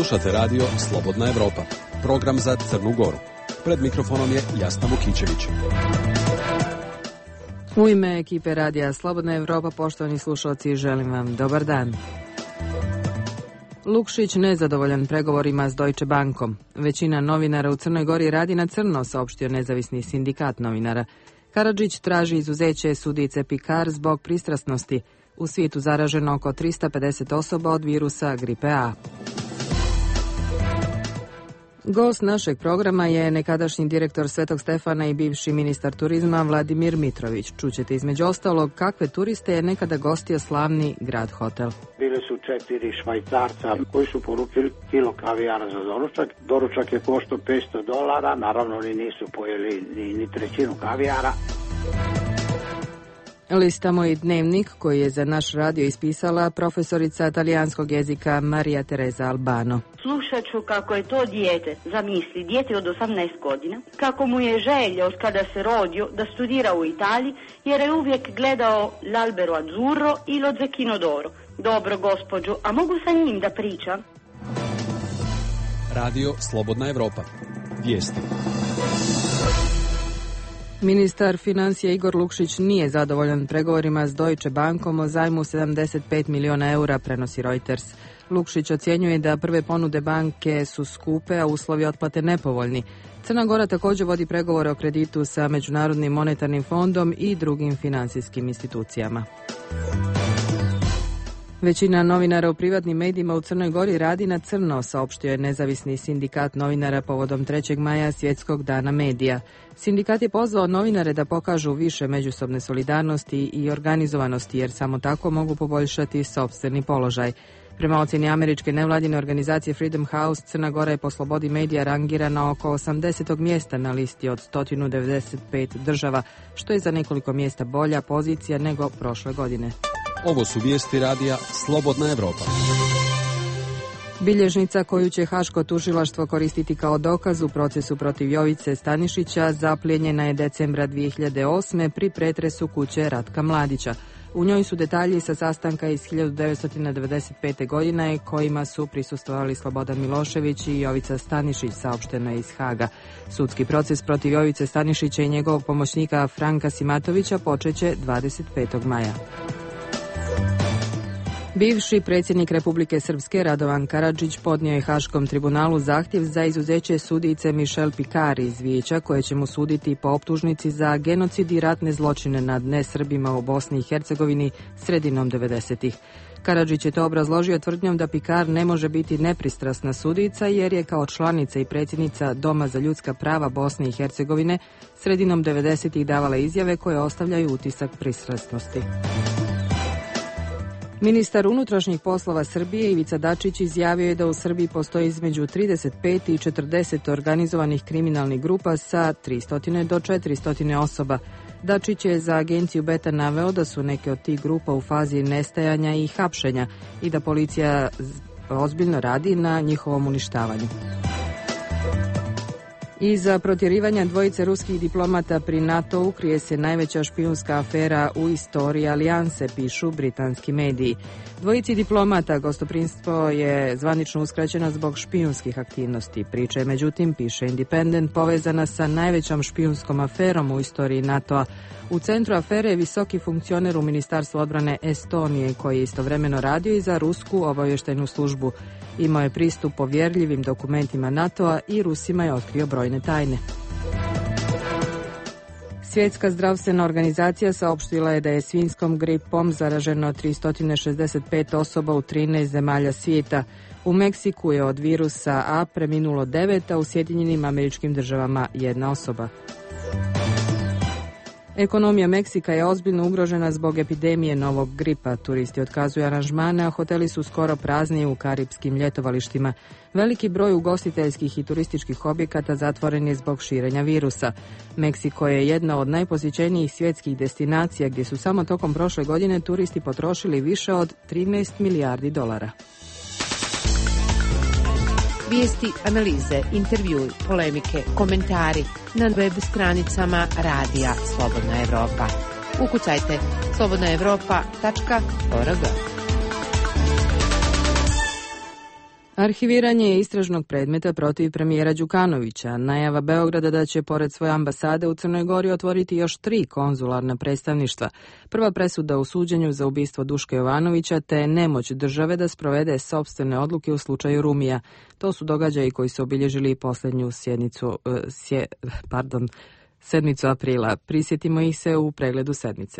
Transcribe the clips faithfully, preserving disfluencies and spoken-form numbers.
Slušate radio Slobodna Evropa, program za Crnu Goru. Pred mikrofonom je Jasna Vukićević. U ime ekipe radija Slobodna Evropa, poštovani slušalci, želim vam dobar dan. Lukšić nezadovoljan pregovorima s Deutsche Bankom. Većina novinara u Crnoj Gori radi na crno, saopštio nezavisni sindikat novinara. Karadžić traži izuzeće sudice Pikar zbog pristrasnosti. U svijetu zaraženo oko trista pedeset osoba od virusa gripe A. Gost našeg programa je nekadašnji direktor Svetog Stefana i bivši ministar turizma Vladimir Mitrović. Čućete između ostalog kakve turiste je nekada gostio slavni Grad Hotel. Bili su četiri Švajcarca koji su poručili kilo kavijara za doručak. Doručak je koštao petsto dolara, naravno oni nisu pojeli ni, ni trećinu kavijara. Listamo i dnevnik koji je za naš radio ispisala profesorica talijanskog jezika Marija Teresa Albano. Slušat ću kako je to dijete, zamisli, dijete od osamnaest godina, kako mu je želja od kada se rodio da studira u Italiji, jer je uvijek gledao l'albero azzurro i lo zecchino d'oro. Dobro, gospođo, a mogu sa njim da pričam? Radio Slobodna Evropa. Vijesti. Ministar financija Igor Lukšić nije zadovoljan pregovorima s Deutsche Bankom o zajmu sedamdeset pet miliona eura, prenosi Reuters. Lukšić ocjenjuje da prve ponude banke su skupe, a uslovi otplate nepovoljni. Crna Gora također vodi pregovore o kreditu sa Međunarodnim monetarnim fondom i drugim financijskim institucijama. Većina novinara u privatnim medijima u Crnoj Gori radi na crno, saopštio je nezavisni sindikat novinara povodom trećeg maja Svjetskog dana medija. Sindikat je pozvao novinare da pokažu više međusobne solidarnosti i organizovanosti, jer samo tako mogu poboljšati sopstveni položaj. Prema ocjeni američke nevladine organizacije Freedom House, Crna Gora je po slobodi medija rangirana oko osamdesetog mjesta na listi od sto devedeset pet država, što je za nekoliko mjesta bolja pozicija nego prošle godine. Ovo su vijesti radija Slobodna Evropa. Bilježnica koju će Haško tužilaštvo koristiti kao dokaz u procesu protiv Jovice Stanišića zaplijenjena je decembra dvije hiljade osme pri pretresu kuće Ratka Mladića. U njoj su detalji sa sastanka iz hiljadu devetsto devedeset pete. godine kojima su prisustvovali Slobodan Milošević i Jovica Stanišić, saopšteno je iz Haga. Sudski proces protiv Jovice Stanišića i njegovog pomoćnika Franka Simatovića počeće dvadeset petog maja. Bivši predsjednik Republike Srpske Radovan Karadžić podnio je Haškom tribunalu zahtjev za izuzeće sudice Michelle Pikar iz Vijeća, koje će mu suditi po optužnici za genocid i ratne zločine nad nesrbima u Bosni i Hercegovini sredinom devedesetih. Karadžić je to obrazložio tvrdnjom da Pikar ne može biti nepristrasna sudica jer je kao članica i predsjednica Doma za ljudska prava Bosne i Hercegovine sredinom devedesetih davala izjave koje ostavljaju utisak pristrasnosti. Ministar unutrašnjih poslova Srbije Ivica Dačić izjavio je da u Srbiji postoji između trideset pet i četrdeset organizovanih kriminalnih grupa sa tristo do četiristo osoba. Dačić je za agenciju Beta naveo da su neke od tih grupa u fazi nestajanja i hapšenja i da policija ozbiljno radi na njihovom uništavanju. Iza protjerivanja dvojice ruskih diplomata pri NATO-u krije se najveća špijunska afera u istoriji alijanse, pišu britanski mediji. Dvojici diplomata gostoprinstvo je zvanično uskraćeno zbog špijunskih aktivnosti. Priča je, međutim, piše Independent, povezana sa najvećom špijunskom aferom u istoriji NATO-a. U centru afere je visoki funkcioner u Ministarstvu odbrane Estonije, koji je istovremeno radio i za rusku obavještajnu službu. Imao je pristup povjerljivim dokumentima NATO-a i Rusima je otkrio brojne tajne. Svjetska zdravstvena organizacija saopštila je da je svinjskom gripom zaraženo tristo šezdeset pet osoba u trinaest zemalja svijeta. U Meksiku je od virusa A preminulo devet, a u Sjedinjenim Američkim Državama jedna osoba. Ekonomija Meksika je ozbiljno ugrožena zbog epidemije novog gripa. Turisti otkazuju aranžmane, a hoteli su skoro prazni u karipskim ljetovalištima. Veliki broj ugostiteljskih i turističkih objekata zatvoren je zbog širenja virusa. Meksiko je jedna od najposjećenijih svjetskih destinacija gdje su samo tokom prošle godine turisti potrošili više od trinaest milijardi dolara. Vijesti, analize, intervjui, polemike, komentari na web stranicama Radija Slobodna Evropa. Ukucajte slobodna evropa tačka org. Arhiviranje istražnog predmeta protiv premijera Đukanovića, najava Beograda da će pored svoje ambasade u Crnoj Gori otvoriti još tri konzularna predstavništva, prva presuda u suđenju za ubistvo Duška Jovanovića te nemoć države da sprovede sopstvene odluke u slučaju Rumija. To su događaji koji su obilježili posljednju sjednicu, uh, sje, pardon, sedmicu aprila. Prisjetimo ih se u pregledu sedmice.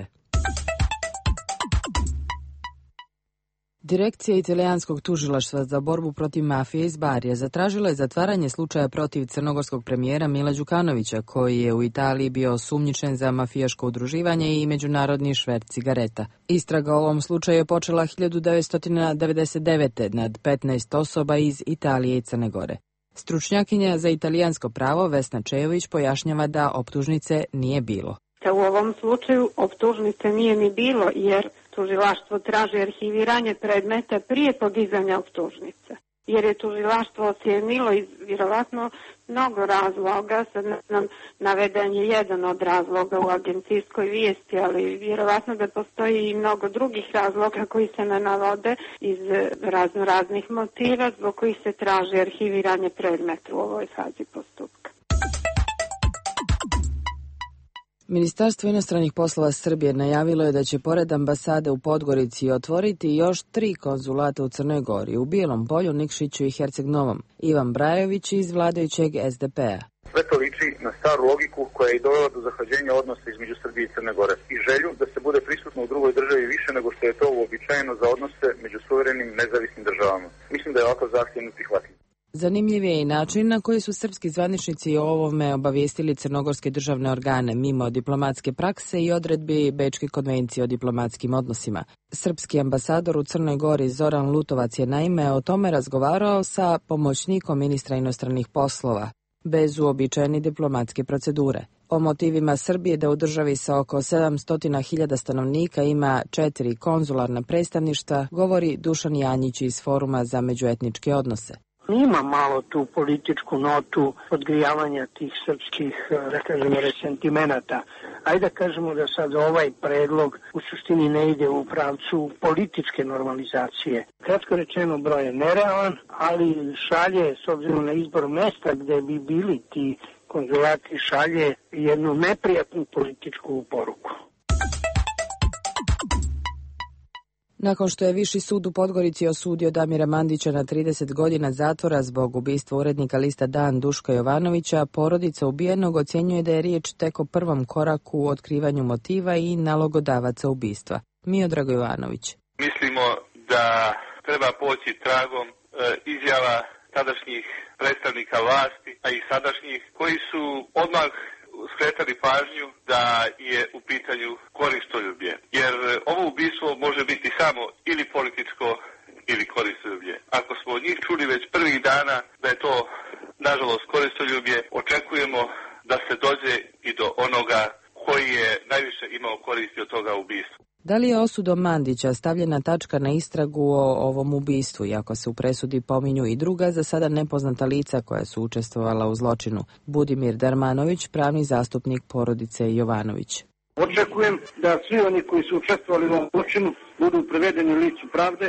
Direkcija italijanskog tužilaštva za borbu protiv mafije iz Barija zatražila je zatvaranje slučaja protiv crnogorskog premijera Mila Đukanovića, koji je u Italiji bio osumnjičen za mafijaško udruživanje i međunarodni šverc cigareta. Istraga o ovom slučaju je počela hiljadu devetsto devedeset devete. nad petnaest osoba iz Italije i Crne Gore. Stručnjakinja za italijansko pravo Vesna Čejović pojašnjava da optužnice nije bilo. U ovom slučaju optužnice nije ni bilo jer tužilaštvo traži arhiviranje predmeta prije podizanja optužnice. Jer je tužilaštvo ocijenilo iz vjerovatno mnogo razloga, sad ne znam, naveden je jedan od razloga u agencijskoj vijesti, ali vjerovatno da postoji i mnogo drugih razloga koji se ne navode iz razno raznih motiva zbog kojih se traži arhiviranje predmeta u ovoj fazi postupka. Ministarstvo inostranih poslova Srbije najavilo je da će pored ambasade u Podgorici otvoriti još tri konzulata u Crnoj Gori, u Bijelom Polju, Nikšiću i Herceg Novom. Ivan Brajović iz vladajućeg es de pe a. Sve to liči na staru logiku koja je i dovela do zahlađenja odnosa između Srbije i Crne Gore i želju da se bude prisutno u drugoj državi više nego što je to uobičajeno za odnose među suverenim nezavisnim državama. Mislim da je ovako zahtjev neprihvatljiv. Zanimljiv je i način na koji su srpski zvaničnici o ovome obavijestili crnogorske državne organe mimo diplomatske prakse i odredbi Bečke konvencije o diplomatskim odnosima. Srpski ambasador u Crnoj Gori Zoran Lutovac je naime o tome razgovarao sa pomoćnikom ministra inostranih poslova, bez uobičajene diplomatske procedure. O motivima Srbije da u državi sa oko sedamsto hiljada stanovnika ima četiri konzularna predstavništva govori Dušan Janjić iz Foruma za međuetničke odnose. Ima malo tu političku notu odgrijavanja tih srpskih, da kažemo, resentimenata. Ajde da kažemo da sad ovaj predlog u suštini ne ide u pravcu političke normalizacije. Kratko rečeno, broj je nerealan, ali šalje, s obzirom na izbor mesta gde bi bili ti konzulati, šalje jednu neprijatnu političku poruku. Nakon što je Viši sud u Podgorici osudio Damira Mandića na trideset godina zatvora zbog ubistva urednika lista Dan Duška Jovanovića, porodica ubijenog ocjenjuje da je riječ tek o prvom koraku u otkrivanju motiva i nalogodavaca ubistva. Miodrag Jovanović. Mislimo da treba poći tragom e, izjava tadašnjih predstavnika vlasti, a i sadašnjih, koji su odmah skretali pažnju da je u pitanju koristoljublje. Jer ovo ubistvo može biti samo ili političko ili koristoljublje. Ako smo od njih čuli već prvih dana da je to, nažalost, koristoljublje, očekujemo da se dođe i do onoga koji je najviše imao koristi od toga ubistva. Da li je osudom Mandića stavljena tačka na istragu o ovom ubistvu, iako se u presudi pominju i druga za sada nepoznata lica koja su učestvovala u zločinu? Budimir Darmanović, pravni zastupnik porodice Jovanović. Očekujem da svi oni koji su učestvovali u ovom zločinu budu privedeni licu pravde.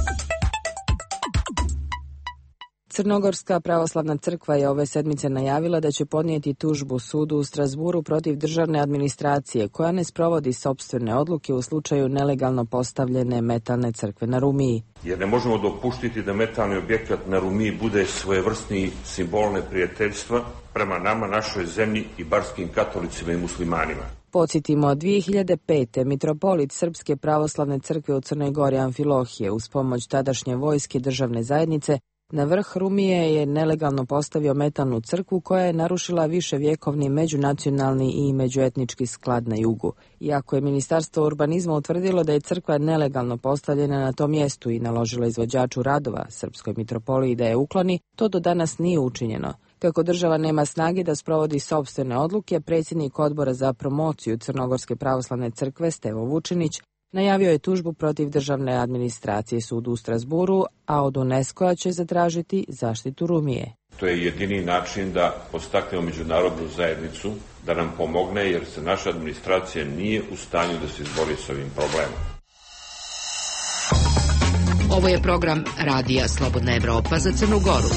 Crnogorska pravoslavna crkva je ove sedmice najavila da će podnijeti tužbu sudu u Strasburu protiv državne administracije koja ne sprovodi sopstvene odluke u slučaju nelegalno postavljene metalne crkve na Rumiji. Jer ne možemo dopustiti da metalni objekat na Rumiji bude svojevrsni simbol neprijateljstva prema nama, našoj zemlji i barskim katolicima i muslimanima. Podsjetimo, dvije hiljade pete. mitropolit Srpske pravoslavne crkve u Crnoj Gori Amfilohije uz pomoć tadašnje vojske državne zajednice na vrh Rumije je nelegalno postavio metalnu crkvu koja je narušila viševjekovni međunacionalni i međuetnički sklad na jugu. Iako je Ministarstvo urbanizma utvrdilo da je crkva nelegalno postavljena na tom mjestu i naložila izvođaču radova Srpskoj mitropoliji da je ukloni, to do danas nije učinjeno. Kako država nema snage da sprovodi sopstvene odluke, predsjednik odbora za promociju Crnogorske pravoslavne crkve Stevo Vučinić najavio je tužbu protiv državne administracije sudu u Strasburu, a od UNESCO-a će zatražiti zaštitu Rumije. To je jedini način da podstaknemo međunarodnu zajednicu da nam pomogne, jer se naša administracija nije u stanju da se izbori s ovim problemom. Ovo je program Radija Slobodna Evropa za Crnu Goru.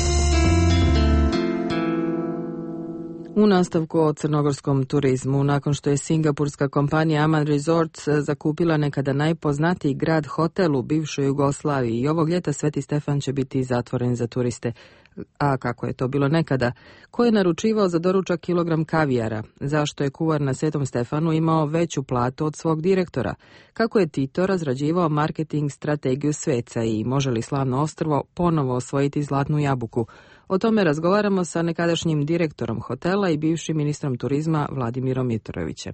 U nastavku o crnogorskom turizmu, nakon što je singapurska kompanija Aman Resorts zakupila nekada najpoznatiji grad hotel u bivšoj Jugoslaviji i ovog ljeta Sveti Stefan će biti zatvoren za turiste. A kako je to bilo nekada? Ko je naručivao za doručak kilogram kavijara? Zašto je kuvar na Svetom Stefanu imao veću platu od svog direktora? Kako je Tito razrađivao marketing strategiju sveca i može li slavno ostrvo ponovo osvojiti zlatnu jabuku? O tome razgovaramo sa nekadašnjim direktorom hotela i bivšim ministrom turizma Vladimirom Mitrovićem.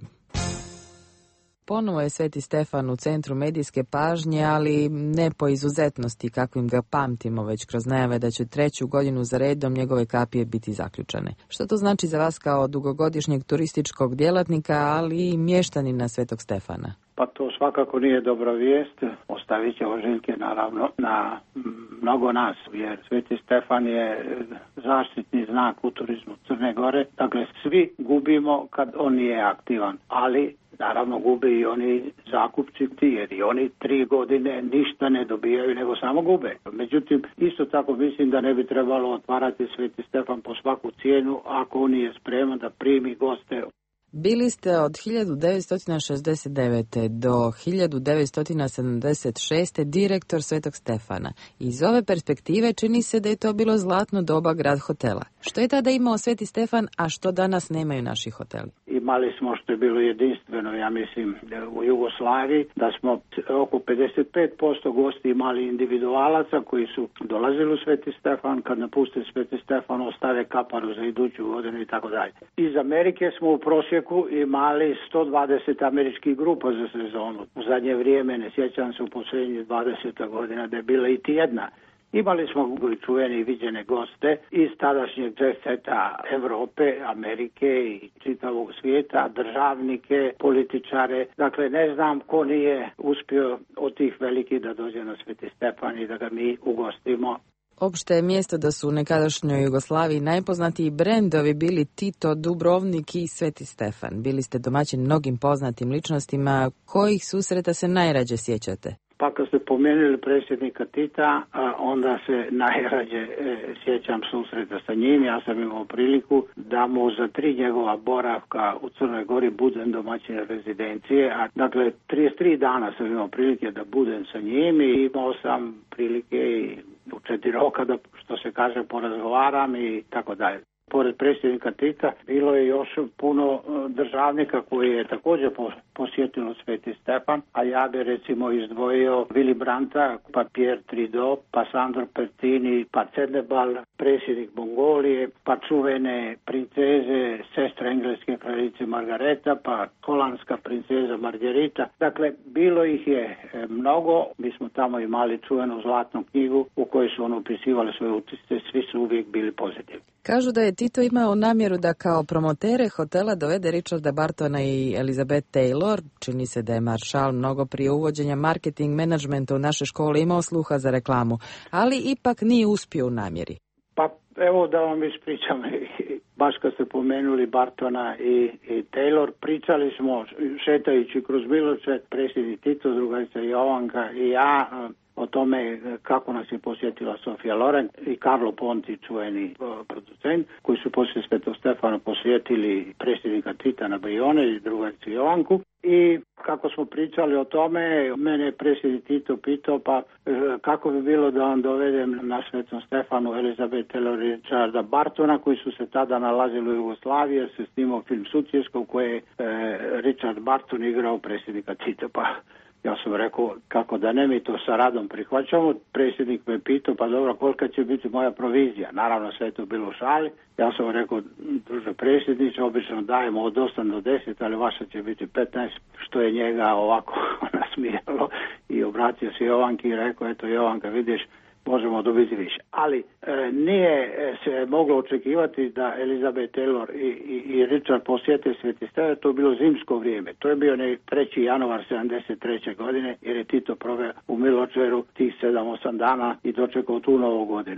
Ponovo je Sveti Stefan u centru medijske pažnje, ali ne po izuzetnosti kakvim ga pamtimo, već kroz najave da će treću godinu za redom njegove kapije biti zaključane. Što to znači za vas kao dugogodišnjeg turističkog djelatnika, ali i mještanina Svetog Stefana? Pa to svakako nije dobra vijest. Ostavit će ožiljke naravno na mnogo nas, jer Sveti Stefan je zaštitni znak u turizmu Crne Gore. Dakle, svi gubimo kad on nije aktivan, ali naravno gube i oni zakupci, jer i oni tri godine ništa ne dobijaju, nego samo gube. Međutim, isto tako mislim da ne bi trebalo otvarati Sveti Stefan po svaku cijenu ako on nije spreman da primi goste. Bili ste od hiljadu devetsto šezdeset devete do hiljadu devetsto sedamdeset šeste direktor Svetog Stefana. Iz ove perspektive čini se da je to bilo zlatno doba grad hotela. Što je tada imao Sveti Stefan, a što danas nemaju naši hoteli? Imali smo, što je bilo jedinstveno, ja mislim, u Jugoslaviji, da smo oko pedeset pet posto gosti imali individualaca koji su dolazili u Sveti Stefan, kad napuste Sveti Stefan ostave kaparu za iduću godinu i tako dalje. Iz Amerike smo u prosjeku imali sto dvadeset američkih grupa za sezonu. U zadnje vrijeme, ne sjećam se u posljednjih dvadeset godina da je bila i tjedna. Imali smo čuvene i viđene goste iz tadašnjeg jet seta Evrope, Amerike i čitavog svijeta, državnike, političare. Dakle, ne znam ko nije uspio od tih velikih da dođe na Sveti Stefan i da ga mi ugostimo. Opšte je mjesto da su u nekadašnjoj Jugoslaviji najpoznatiji brendovi bili Tito, Dubrovnik i Sveti Stefan. Bili ste domaćin mnogim poznatim ličnostima. Kojih susreta se najrađe sjećate? Pa kad ste pomenuli predsjednika Tita, onda se najrađe sjećam susreta sa njim. Ja sam imao priliku da mu za tri njegova boravka u Crnoj Gori budem domaćin rezidencije. A, dakle, trideset tri dana sam imao prilike da budem sa njim i imao sam prilike i u četiri roka da, što se kaže, porazgovaram i tako dalje. Pored predsjednika Tita bilo je još puno državnika koji je također posjetilo Sveti Stefan, a ja bi recimo izdvojio Willy Brandta, pa Pierre Trudeau, pa Sandro Pertini, pa Cenebal, predsjednik Mongolije, pa čuvene princeze, sestra engleske kraljice Margareta, pa holandska princeza Margarita. Dakle, bilo ih je mnogo. Mi smo tamo imali čuvenu zlatnu knjigu u kojoj su ono upisivali svoje utisce, svi su uvijek bili pozitivni. Kažu da je Tito imao namjeru da kao promotere hotela dovede Richarda Bartona i Elizabeth Taylor. Čini se da je maršal mnogo prije uvođenja marketing menadžmenta u naše škole imao sluha za reklamu, ali ipak nije uspio u namjeri. Pa evo da vam ispričam, baš kad ste pomenuli Bartona i, i Taylor, pričali smo šetajući kroz Miloče, predsjednik Tito, drugarica Jovanka i ja, o tome kako nas je posjetila Sofia Loren i Carlo Ponti, čuveni producent, koji su poslije Svetog Stefana posjetili predsjednika Tita na Brione i drugaricu Jovanku. I kako smo pričali o tome, mene je predsjednik Tito pitao pa kako bi bilo da on dovedem na Svetom Stefanu Elizabeth Taylor i Richarda Bartona, koji su se tada nalazili u Jugoslaviji, jer se snimao film Sutjesko koje je e, Richard Barton igrao predsjednika Tita. Pa ja sam rekao, kako da ne, mi to sa radom prihvaćamo. Predsjednik me pitao, pa dobro, kolika će biti moja provizija? Naravno, sve je to bilo u šali. Ja sam rekao, druže predsjedniče, obično dajemo od osam do deset, ali vaša će biti petnaest, što je njega ovako nasmijalo. I obratio se Jovanki i rekao, eto Jovanka, vidiš, možemo dobiti više. Ali e, nije se moglo očekivati da Elizabeth Taylor i, i, i Richard posjete Sveti Stefan, to je bilo zimsko vrijeme. To je bio ne treći januar sedamdeset treće godine, jer je Tito proveo u Miločeru tih sedam osam dana i dočekao tu novu godinu.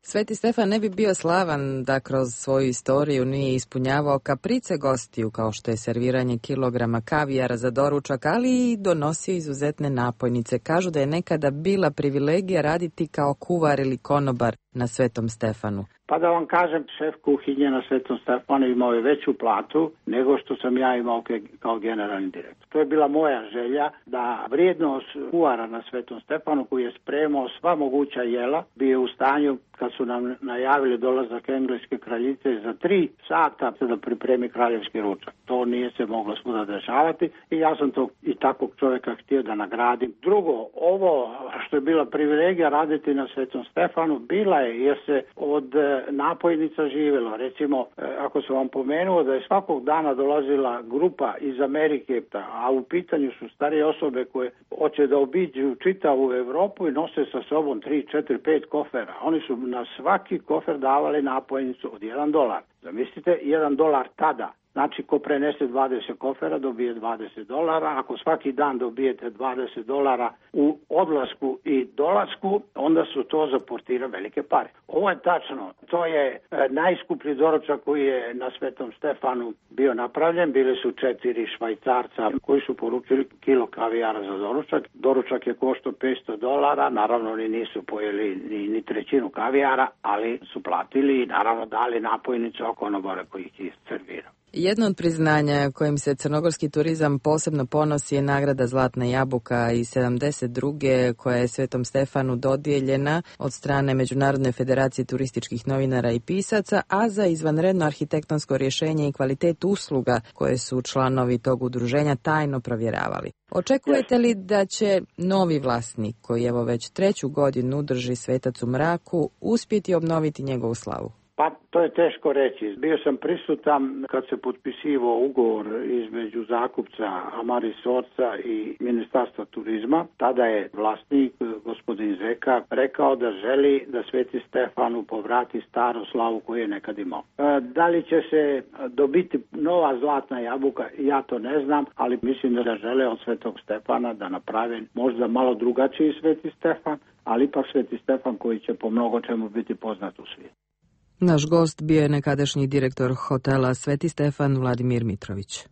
Sveti Stefan ne bi bio slavan da kroz svoju istoriju nije ispunjavao kaprice gostiju kao što je serviranje kilograma kavijara za doručak, ali i donosio izuzetne napojnice. Kažu da je nekada bila privilegija raditi kao kuvar ili konobar na Svetom Stefanu. Pa da vam kažem, šef kuhinje na Svetom Stefanu imao je veću platu nego što sam ja imao kao generalni direktor. To je bila moja želja da vrijednost kuvara na Svetom Stefanu koji je spremao sva moguća jela, bio u stanju kad su nam najavili dolazak engleske kraljice za tri sata da pripremi kraljevski ručak. To nije se moglo svuda dešavati i ja sam to i takvog čovjeka htio da nagradim. Drugo, ovo što je bila privilegija raditi na Svetom Stefanu bila je jer se od napojnica živjelo. Recimo, ako sam vam pomenuo da je svakog dana dolazila grupa iz Amerike, a u pitanju su starije osobe koje hoće da obiđu čitavu Europu i nose sa sobom tri, četiri, pet kofera. Oni su na svaki kofer davali napojnicu od jedan dolar. Zamislite, jedan dolar tada. Znači, ko prenese dvadeset kofera dobije dvadeset dolara. Ako svaki dan dobijete dvadeset dolara u odlasku i dolasku, onda su to za portira velike pare. Ovo je tačno. To je e, najskuplji doručak koji je na Svetom Stefanu bio napravljen. Bili su četiri Švajcarca koji su poručili kilo kavijara za doručak. Doručak je koštao petsto dolara. Naravno, oni nisu pojeli ni, ni trećinu kavijara, ali su platili i naravno dali napojnicu oko konobara koji ih je servirao. Jedno od priznanja kojim se crnogorski turizam posebno ponosi je nagrada Zlatna jabuka iz sedamdeset druge koja je Svetom Stefanu dodijeljena od strane Međunarodne federacije turističkih novinara i pisaca, a za izvanredno arhitektonsko rješenje i kvalitet usluga koje su članovi tog udruženja tajno provjeravali. Očekujete li da će novi vlasnik, koji evo već treću godinu drži Svetac u mraku, uspjeti obnoviti njegovu slavu? Pa to je teško reći. Bio sam prisutan kad se potpisivao ugovor između zakupca Amari Sorca i Ministarstva turizma. Tada je vlasnik, gospodin Zeka, rekao da želi da Sveti Stefanu povrati staru slavu koju je nekad imao. Da li će se dobiti nova zlatna jabuka, ja to ne znam, ali mislim da žele od Svetog Stefana da naprave možda malo drugačiji Sveti Stefan, ali ipak Sveti Stefan koji će po mnogo čemu biti poznat u svijetu. Naš gost bio je nekadašnji direktor hotela Sveti Stefan Vladimir Mitrović.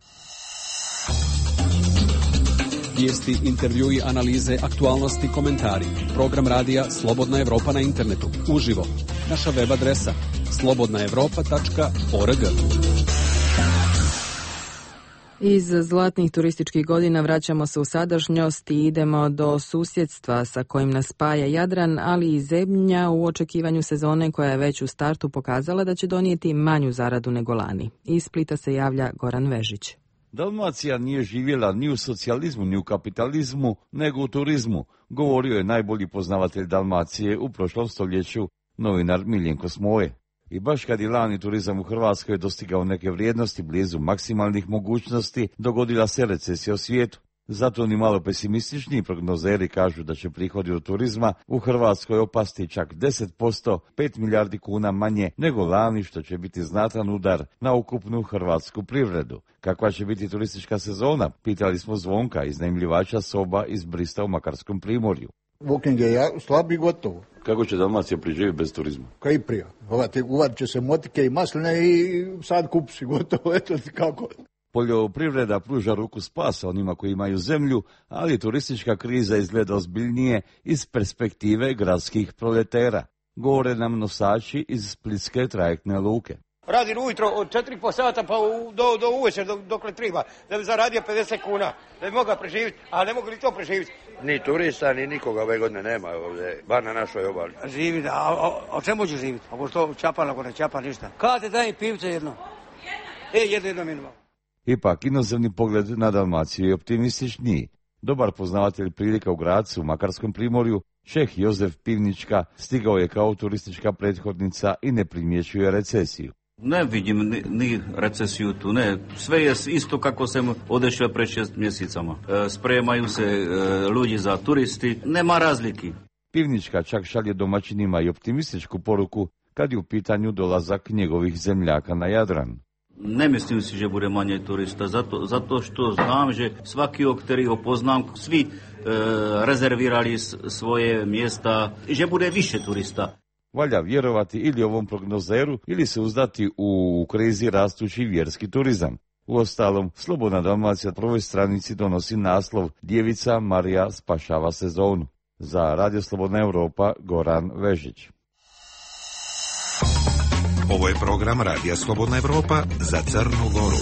Vijesti, intervjui, analize, aktualnosti, komentari. Program radija Slobodna Evropa na internetu. Uživo. Naša web adresa slobodna evropa tačka org. Iz zlatnih turističkih godina vraćamo se u sadašnjost i idemo do susjedstva sa kojim nas spaja Jadran, ali i zemlja u očekivanju sezone koja je već u startu pokazala da će donijeti manju zaradu nego lani. Iz Splita se javlja Goran Vežić. Dalmacija nije živjela ni u socijalizmu ni u kapitalizmu, nego u turizmu, govorio je najbolji poznavatelj Dalmacije u prošlom stoljeću, novinar Miljenko Smoje. I baš kad je lani turizam u Hrvatskoj dostigao neke vrijednosti blizu maksimalnih mogućnosti, dogodila se recesija u svijetu. Zato ni malo pesimistični prognozeri kažu da će prihodi od turizma u Hrvatskoj opasti čak deset posto, pet milijardi kuna manje nego lani, što će biti znatan udar na ukupnu hrvatsku privredu. Kakva će biti turistička sezona? Pitali smo Zvonka, iznajmljivača soba iz Brista u Makarskom primorju. Booking je slab i gotovo. Kako će Dalmacija preživjeti bez turizma? Kaj prija. Uvat će se motike i masline i sad kupsi gotovo, eto kako. Poljoprivreda pruža ruku spasa onima koji imaju zemlju, ali turistička kriza izgleda ozbiljnije iz perspektive gradskih proletera. Govore nam nosači iz splitske trajektne luke. Radim ujutro od četiri po sata pa u, do, do uvečer dok, dokle treba, da bi zaradio pedeset kuna, da bi mogao preživjeti, a ne mogu li to preživjeti. Ni turista, ni nikoga ove godine nema ovdje, bar na našoj obali. Živi, a o, o čemu ću živjeti? Ako što čapa, ako ne čapa, ništa. Kada te daj pivce jedno? E, jedno, jedno minimalno. Ipak, inozemni pogled na Dalmaciju je optimističniji. Dobar poznavatelj prilika u Gracu, u Makarskom primorju, Čeh Jozef Pivnička, stigao je kao turistička prethodnica i ne primjećuje recesiju. Ne vidim ni, ni recesiju tu, ne. Sve je isto kako sam odešao pre šest mjesecama. E, spremaju se e, ljudi za turisti, nema razliki. Pivnička čak šalje domaćinima i optimističku poruku kad je u pitanju dolazak njegovih zemljaka na Jadran. Ne mislim si, že bude manje turista, zato, zato što znam, že svaki který ho poznam, svi e, rezervirali svoje mjesta, že bude više turista. Valja vjerovati ili ovom prognozeru ili se uzdati u krizi rastući vjerski turizam. Uostalom, Slobodna Dalmacija na prvoj stranici donosi naslov Djevica Marija spašava sezonu. Za Radio Slobodna Europa, Goran Vežić. Ovo je program Radija Slobodna Europa za Crnu Goru.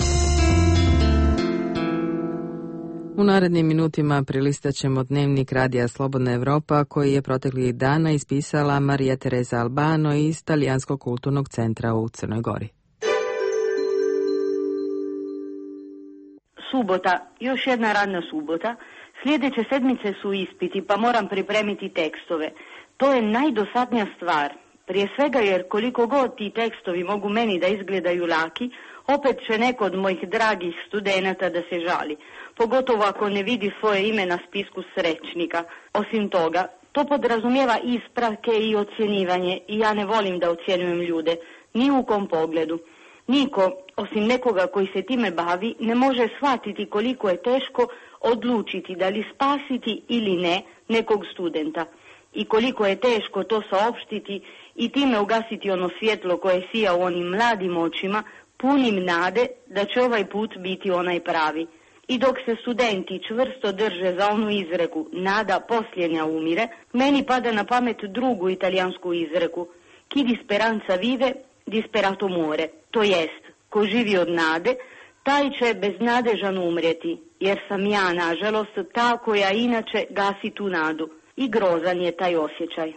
U narednim minutima prilistat ćemo dnevnik Radija Slobodna Europa koji je proteklih dana ispisala Marija Teresa Albano iz Talijanskog kulturnog centra u Crnoj Gori. Subota, još jedna radna subota. Sljedeće sedmice su ispiti, pa moram pripremiti tekstove. To je najdosadnija stvar. Prije svega jer koliko god ti tekstovi mogu meni da izgledaju laki, opet će neko od mojih dragih studenata da se žali. Pogotovo ako ne vidi svoje ime na spisku srećnika. Osim toga, to podrazumijeva ispravke i ocjenjivanje i ja ne volim da ocjenjujem ljude, ni u kom pogledu. Niko, osim nekoga koji se time bavi, ne može shvatiti koliko je teško odlučiti da li spasiti ili ne nekog studenta. I koliko je teško to saopštiti i time ugasiti ono svjetlo koje sija u onim mladim očima, punim nade da će ovaj put biti onaj pravi. I dok se studenti čvrsto drže za onu izreku nada posljednja umire, meni pada na pamet drugu italijansku izreku chi di speranza vive, disperato muore, to jest, ko živi od nade, taj će beznadežan umrijeti, jer sam ja, nažalost, ta koja inače gasi tu nadu. I grozan je taj osjećaj.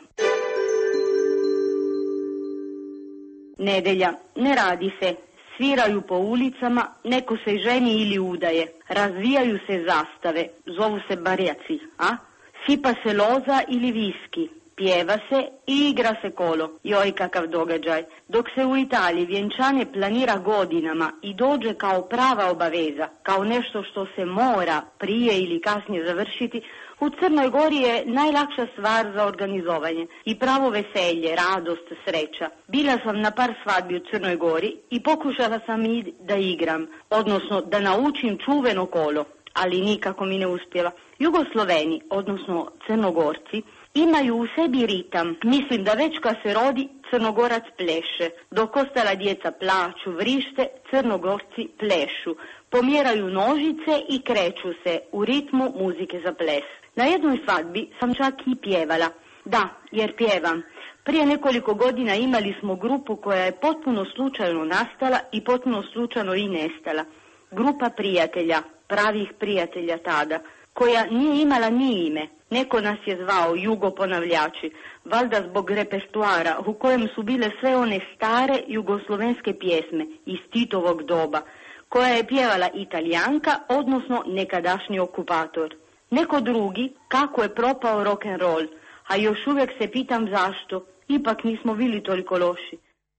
Nedelja, ne radi se. Sviraju po ulicama, neko se ženi ili udaje. Razvijaju se zastave, zovu se barjaci, a? Sipa se loza ili viski. Pjeva se i igra se kolo. Joj, kakav događaj. Dok se u Italiji vjenčanje planira godinama i dođe kao prava obaveza, kao nešto što se mora prije ili kasnije završiti, u Crnoj Gori je najlakša stvar za organizovanje i pravo veselje, radost, sreća. Bila sam na par svadbi u Crnoj Gori i pokušala sam i da igram, odnosno da naučim čuveno kolo, ali nikako mi ne uspjela. Jugosloveni, odnosno Crnogorci, imaju u sebi ritam. Mislim da već kad se rodi, Crnogorac pleše. Dok ostala djeca plaču, vrište, Crnogorci plešu. Pomjeraju nožice i kreću se u ritmu muzike za ples. Na jednoj svadbi sam čak i pjevala. Da, jer pjevam. Prije nekoliko godina imali smo grupu koja je potpuno slučajno nastala i potpuno slučajno i nestala. Grupa prijatelja, pravih prijatelja tada, koja nije imala ni ime. Neko nas je zvao Jugo ponavljači, valjda zbog repertoara u kojem su bile sve one stare jugoslovenske pjesme iz Titovog doba, koja je pjevala Italijanka, odnosno nekadašnji okupator. Neko drugi, kako je propao rock'n'roll, a još uvijek se pitam zašto, ipak nismo bili toliko loši.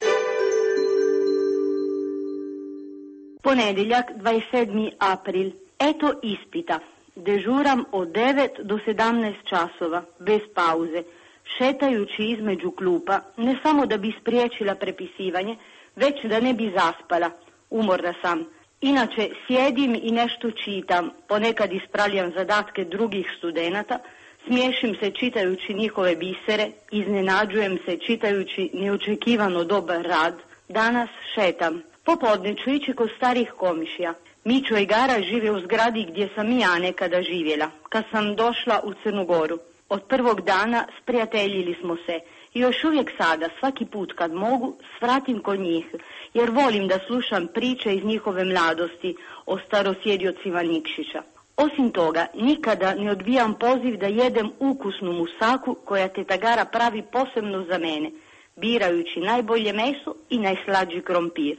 Ponedjeljak, dvadeset sedmi april, eto ispita. Dežuram od devet do sedamnaest časova, bez pauze, šetajući između klupa, ne samo da bi spriječila prepisivanje, već da ne bi zaspala. Umorna sam. Inače, sjedim i nešto čitam, ponekad ispravljam zadatke drugih studenata, smiješim se čitajući njihove bisere, iznenađujem se čitajući neočekivano dobar rad. Danas šetam. Popodne ću ići kod starih komišija. Mićo i Gara žive u zgradi gdje sam i ja nekada živjela, kad sam došla u Crnu Goru. Od prvog dana sprijateljili smo se i još uvijek sada, svaki put kad mogu, svratim kod njih, jer volim da slušam priče iz njihove mladosti o starosjedjocima Nikšića. Osim toga, nikada ne odbijam poziv da jedem ukusnu musaku koja teta Gara pravi posebno za mene, birajući najbolje meso i najslađi krompir.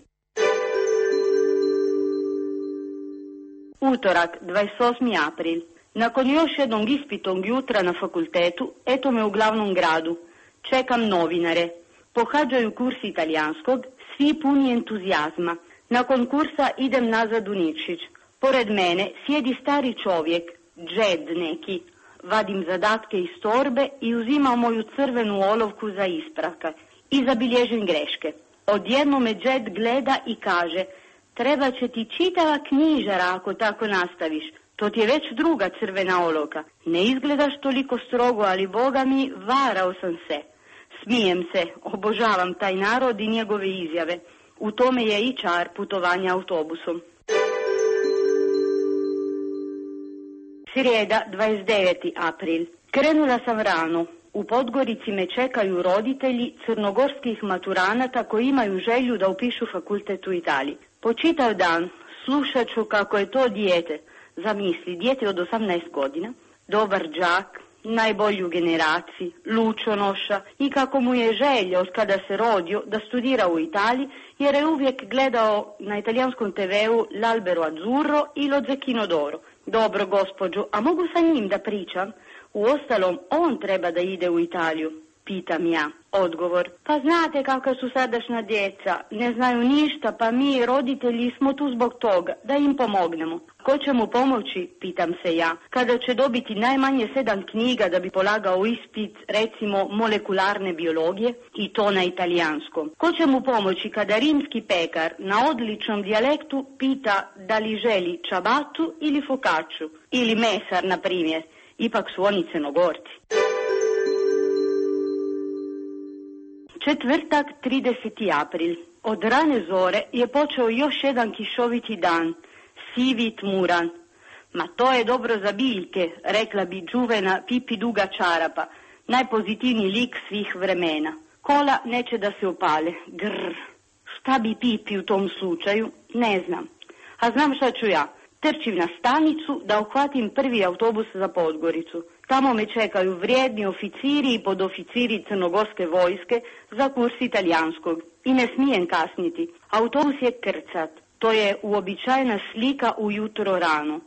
Utorak, dvadeset osmi april. Nakon još jednog ispitog jutra na fakultetu, eto me u glavnom gradu. Čekam novinare. Pohađaju kurs italijanskog, svi puni entuzijazma. Nakon kursa idem nazad u Nikšić. Pored mene sjedi stari čovjek, džed neki. Vadim zadatke iz torbe i uzimam moju crvenu olovku za ispravka. I zabilježim greške. Odjednom me džed gleda i kaže: treba će ti čitava knjižara ako tako nastaviš. To ti je već druga crvena olovka. Ne izgledaš toliko strogo, ali Boga mi, varao sam se. Smijem se, obožavam taj narod i njegove izjave. U tome je i čar putovanja autobusom. Srijeda, dvadeset deveti april. Krenula sam rano. U Podgorici me čekaju roditelji crnogorskih maturanata koji imaju želju da upišu fakultet u Italiji. Po čitav dan slušat ću kako je to dijete, zamisli, dijete od osamnaest godina, dobar đak, najbolji u generaciji, lučonoša i kako mu je želja od kada se rodio da studira u Italiji jer je uvijek gledao na italijanskom te veu L'Albero Azzurro i Lo Zecchino d'Oro. Dobro, gospođo, a mogu sa njim da pričam? Uostalom, on treba da ide u Italiju, pitam ja. Odgovor, pa znate kakva su sadašnja djeca, ne znaju ništa, pa mi roditelji smo tu zbog toga, da im pomognemo. Ko će mu pomoći, pitam se ja, kada će dobiti najmanje sedam knjiga da bi polagao ispit, recimo molekularne biologije, i to na italijanskom. Ko će mu pomoći kada rimski pekar na odličnom dijalektu pita da li želi ciabattu ili focacciu, ili mesar, na primjer, ipak su oni Crnogorci. Četvrtak, trideseti april. Od rane zore je počeo još jedan kišoviti dan, sivi i tmuran. Ma to je dobro za biljke, rekla bi Đuvena Pipi Duga Čarapa, najpozitivniji lik svih vremena. Kola neće da se opale, grr. Šta bi Pipi u tom slučaju? Ne znam. A znam šta ću ja. Trčim na stanicu da uhvatim prvi autobus za Podgoricu. Tamo me čekaju vrijedni oficiri i podoficiri crnogorske vojske za kurs italijanskog. I ne smijem kasniti. Autobus je krcat. To je uobičajena slika ujutro rano.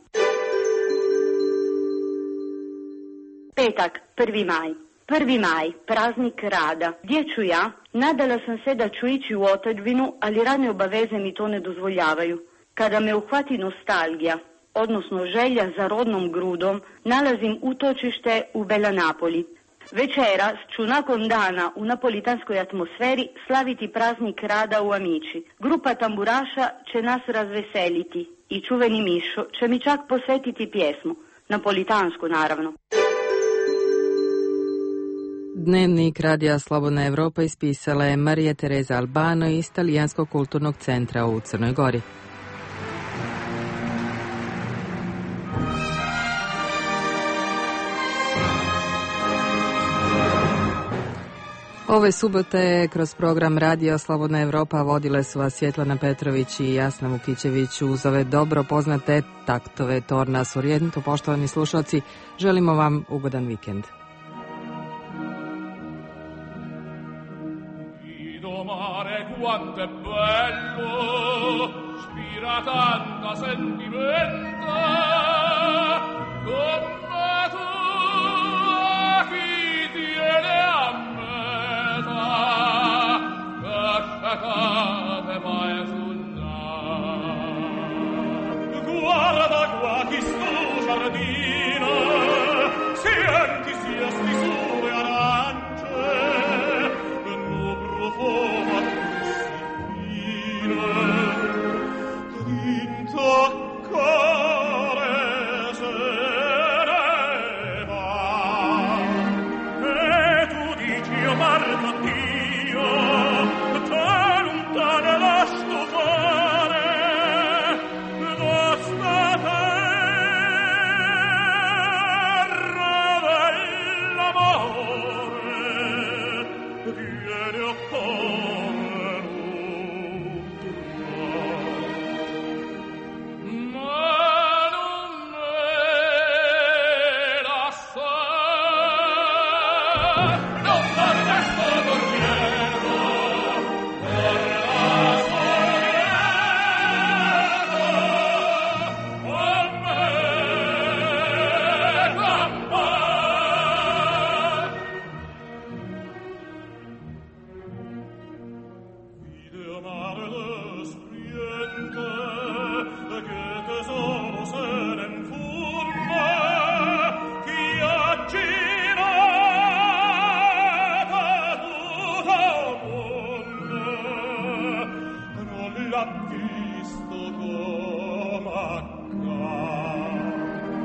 Petak, prvi maj. Prvi maj, praznik rada. Gdje ću ja? Nadala sam se da ću ići u otadžbinu, ali radne obaveze mi to ne dozvoljavaju. Kada me uhvati nostalgija, odnosno želja za rodnom grudom, nalazim utočište u Bela Napoli. Večeras ću nakon dana u napolitanskoj atmosferi slaviti praznik rada u Amici. Grupa tamburaša će nas razveseliti i čuveni Mišo će mi čak posvetiti pjesmu, napolitansku naravno. Dnevnik Radija Slobodna Evropa ispisala je Marija Tereza Albano iz Talijanskog kulturnog centra u Crnoj Gori. Ove subote kroz program Radija Slobodna Evropa vodile su vas Svjetlana Petrović i Jasna Vukićević uz ove dobro poznate taktove Torna Sorrento. Poštovani slušalci, želimo vam ugodan vikend. Quanto è bello, spira tanta sentimenta, come tu a chi tiene a meta, lasciate mai sognare. Guarda qua chi sto giardino, senti sti sue arance, nu profumo toccare se ne va e tu dici io guardo Dio te lontana lascio fare da sta terra dell'amore viene a cuore.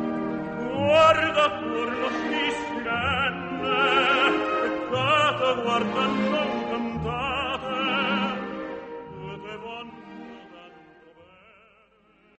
Guarda guardando